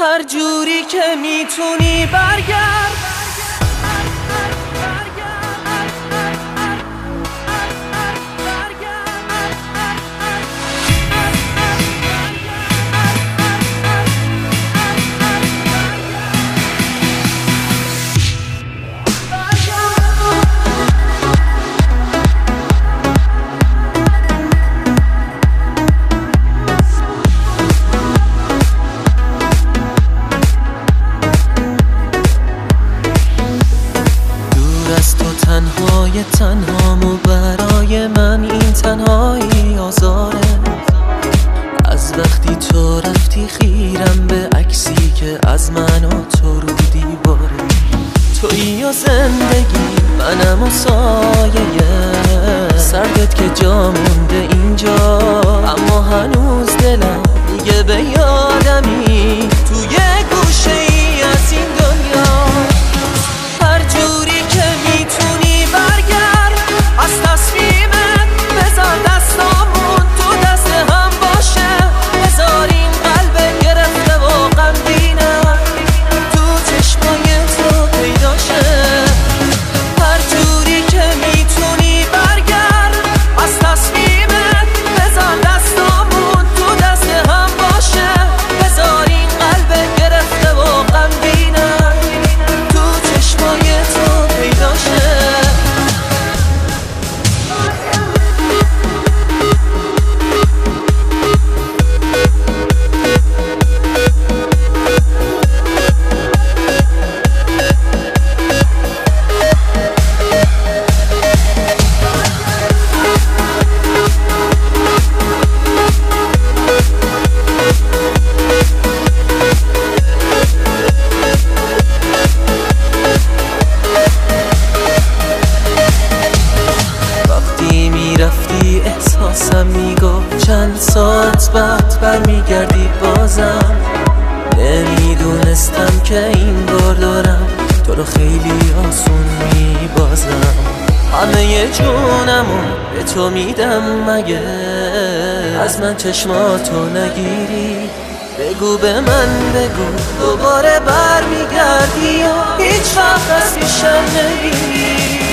هر جوری که میتونی برگرد. تنهامو برای من این تنهایی آزاره. از وقتی تو رفتی خیرم به عکسی که از من و تو رو دیواره. تویی و زندگی منم و سایه سردت که جا مونده اینجا، اما هنوز دلم میگه به یادمی توی گوشه ای از این دنیا. هر جوری که میتونی برگرد از تصمیمت، بذار دستامون تو دست هم باشه. بذار این قلب گرفته و غمگینم تو چشمای تو پیدا شه. هر جوری که میتونی برگرد از تصمیمت، بذار دستامون تو دست هم باشه. بذار این قلب گرفته و غمگینم تو چشمای تو پیدا شه. رفتی احساسم میگفت چند ساعت بعد برمیگردی بازم. نمیدونستم که این بار دارم تو رو خیلی آسون میبازم. همه جونمو به تو میدم مگه از من چشماتو نگیری. بگو به من بگو دوباره برمیگردی و هیچ وقت از پیشم نمیری.